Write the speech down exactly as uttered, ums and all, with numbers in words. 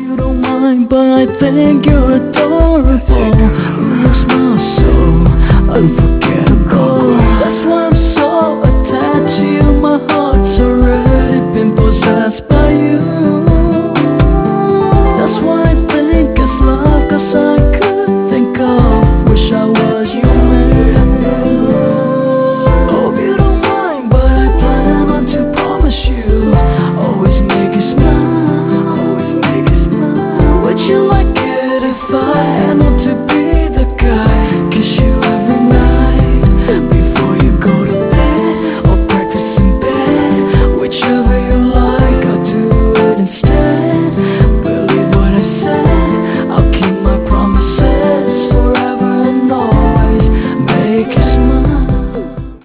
You don't mind, but I think you're adorable. Your smile so unforgettable.